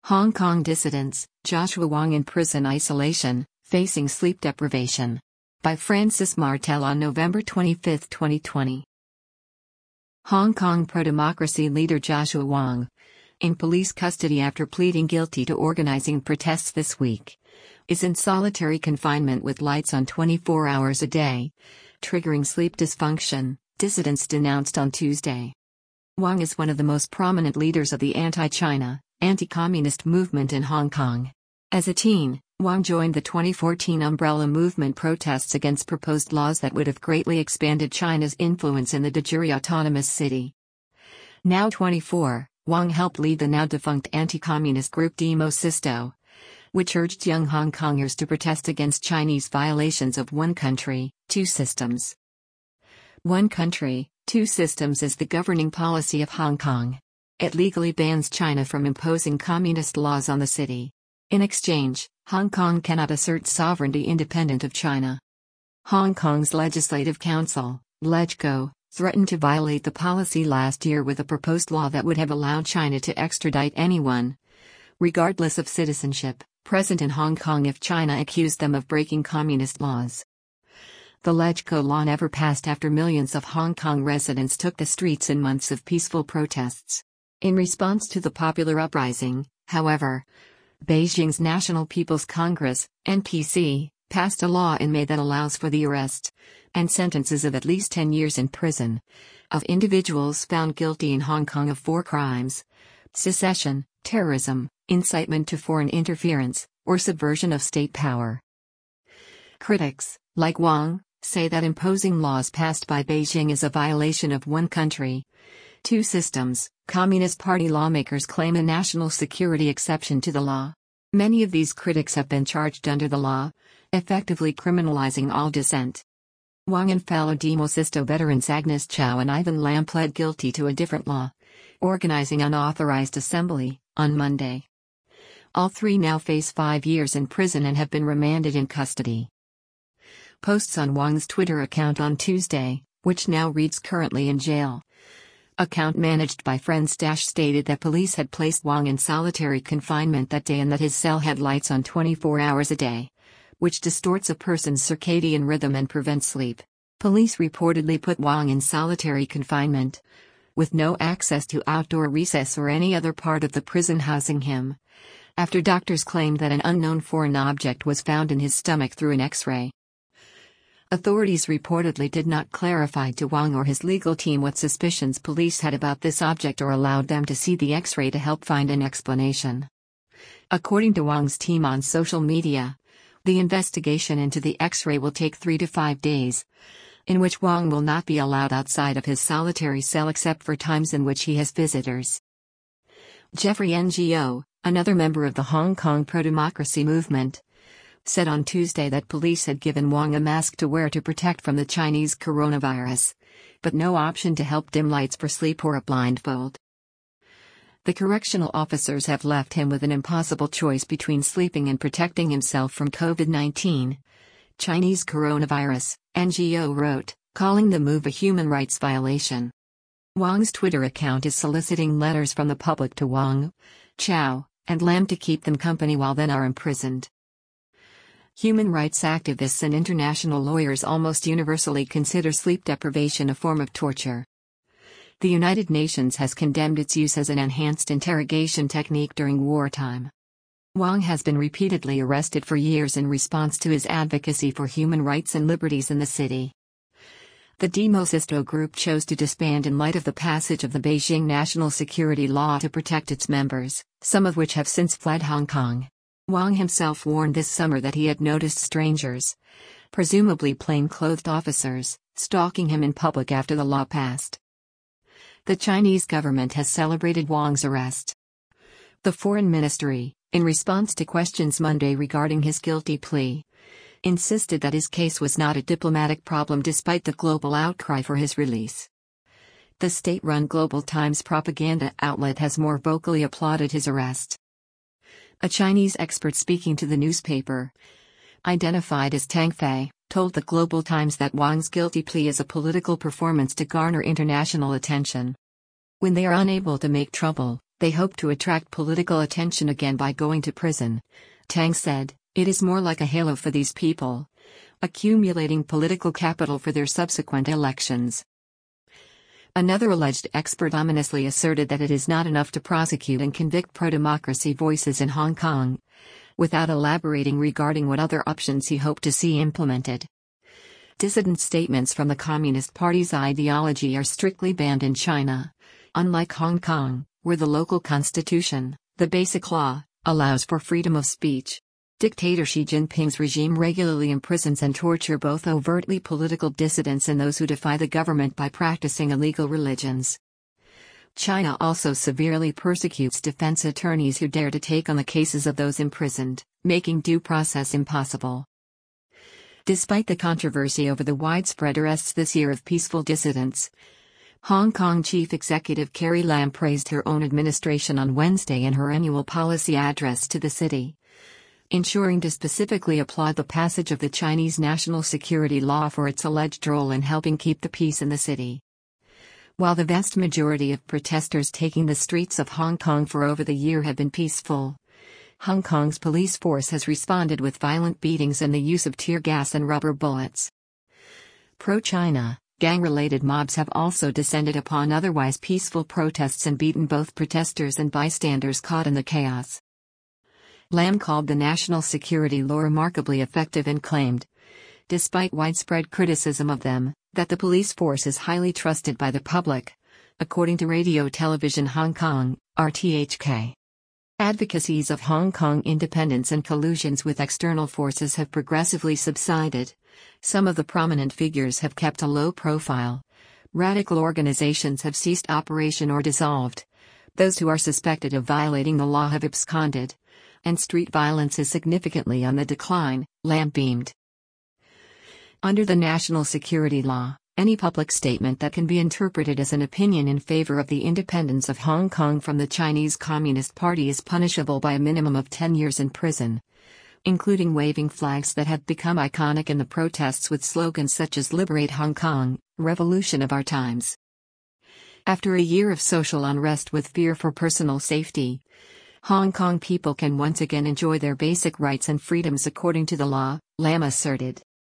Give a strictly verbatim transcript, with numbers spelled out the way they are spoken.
Hong Kong dissidents, Joshua Wong in prison isolation, facing sleep deprivation. By Francis Martel on November twenty-fifth, twenty twenty. Hong Kong pro-democracy leader Joshua Wong, in police custody after pleading guilty to organizing protests this week, is in solitary confinement with lights on twenty-four hours a day, triggering sleep dysfunction, dissidents denounced on Tuesday. Wong is one of the most prominent leaders of the anti-China, anti-communist movement in Hong Kong. As a teen, Wong joined the twenty fourteen Umbrella Movement protests against proposed laws that would have greatly expanded China's influence in the de jure autonomous city. Now twenty-four, Wong helped lead the now-defunct anti-communist group Demo Sisto, which urged young Hong Kongers to protest against Chinese violations of one country, two systems. One country, two systems is the governing policy of Hong Kong. It legally bans China from imposing communist laws on the city. In exchange, Hong Kong cannot assert sovereignty independent of China. Hong Kong's Legislative Council, LegCo, threatened to violate the policy last year with a proposed law that would have allowed China to extradite anyone, regardless of citizenship, present in Hong Kong if China accused them of breaking communist laws. The LegCo law never passed after millions of Hong Kong residents took the streets in months of peaceful protests. In response to the popular uprising, however, Beijing's National People's Congress, N P C, passed a law in May that allows for the arrest, and sentences of at least ten years in prison, of individuals found guilty in Hong Kong of four crimes: secession, terrorism, incitement to foreign interference, or subversion of state power. Critics, like Wong, say that imposing laws passed by Beijing is a violation of one country, two systems. Communist Party lawmakers claim a national security exception to the law. Many of these critics have been charged under the law, effectively criminalizing all dissent. Wong and fellow Demo Sisto veterans Agnes Chow and Ivan Lam pled guilty to a different law, organizing unauthorized assembly, on Monday. All three now face five years in prison and have been remanded in custody. Posts on Wong's Twitter account on Tuesday, which now reads currently in jail. Account managed by friends stated that police had placed Wong in solitary confinement that day and that his cell had lights on twenty-four hours a day, which distorts a person's circadian rhythm and prevents sleep. Police reportedly put Wong in solitary confinement, with no access to outdoor recess or any other part of the prison housing him, after doctors claimed that an unknown foreign object was found in his stomach through an X-ray. Authorities reportedly did not clarify to Wong or his legal team what suspicions police had about this object or allowed them to see the X-ray to help find an explanation. According to Wong's team on social media, the investigation into the X-ray will take three to five days, in which Wong will not be allowed outside of his solitary cell except for times in which he has visitors. Jeffrey Ngo, another member of the Hong Kong pro-democracy movement, said on Tuesday that police had given Wong a mask to wear to protect from the Chinese coronavirus, but no option to help dim lights for sleep or a blindfold. The correctional officers have left him with an impossible choice between sleeping and protecting himself from COVID nineteen, Chinese coronavirus, Ngo wrote, calling the move a human rights violation. Wong's Twitter account is soliciting letters from the public to Wong, Chow, and Lam to keep them company while they are imprisoned. Human rights activists and international lawyers almost universally consider sleep deprivation a form of torture. The United Nations has condemned its use as an enhanced interrogation technique during wartime. Wong has been repeatedly arrested for years in response to his advocacy for human rights and liberties in the city. The Demo Sisto group chose to disband in light of the passage of the Beijing national security law to protect its members, some of which have since fled Hong Kong. Wong himself warned this summer that he had noticed strangers, presumably plain-clothed officers, stalking him in public after the law passed. The Chinese government has celebrated Wong's arrest. The Foreign Ministry, in response to questions Monday regarding his guilty plea, insisted that his case was not a diplomatic problem despite the global outcry for his release. The state-run Global Times propaganda outlet has more vocally applauded his arrest. A Chinese expert speaking to the newspaper, identified as Tang Fei, told the Global Times that Wong's guilty plea is a political performance to garner international attention. When they are unable to make trouble, They hope to attract political attention again by going to prison. Tang said, "It is more like a halo for these people, accumulating political capital for their subsequent elections." Another alleged expert ominously asserted that it is not enough to prosecute and convict pro-democracy voices in Hong Kong, without elaborating regarding what other options he hoped to see implemented. Dissident statements from the Communist Party's ideology are strictly banned in China. Unlike Hong Kong, where the local constitution, the Basic Law, allows for freedom of speech, dictator Xi Jinping's regime regularly imprisons and torture both overtly political dissidents and those who defy the government by practicing illegal religions. China also severely persecutes defense attorneys who dare to take on the cases of those imprisoned, making due process impossible. Despite the controversy over the widespread arrests this year of peaceful dissidents, Hong Kong Chief Executive Carrie Lam praised her own administration on Wednesday in her annual policy address to the city, ensuring to specifically applaud the passage of the Chinese national security law for its alleged role in helping keep the peace in the city. While the vast majority of protesters taking the streets of Hong Kong for over the year have been peaceful, Hong Kong's police force has responded with violent beatings and the use of tear gas and rubber bullets. Pro-China, gang-related mobs have also descended upon otherwise peaceful protests and beaten both protesters and bystanders caught in the chaos. Lam called the national security law remarkably effective and claimed, despite widespread criticism of them, that the police force is highly trusted by the public, according to Radio Television Hong Kong, R T H K. Advocacies of Hong Kong independence and collusions with external forces have progressively subsided. Some of the prominent figures have kept a low profile. Radical organizations have ceased operation or dissolved. Those who are suspected of violating the law have absconded. And street violence is significantly on the decline, Lam beamed. Under the national security law, any public statement that can be interpreted as an opinion in favor of the independence of Hong Kong from the Chinese Communist Party is punishable by a minimum of ten years in prison, including waving flags that have become iconic in the protests with slogans such as "Liberate Hong Kong, Revolution of Our Times." After a year of social unrest with fear for personal safety, Hong Kong people can once again enjoy their basic rights and freedoms according to the law, Lam asserted.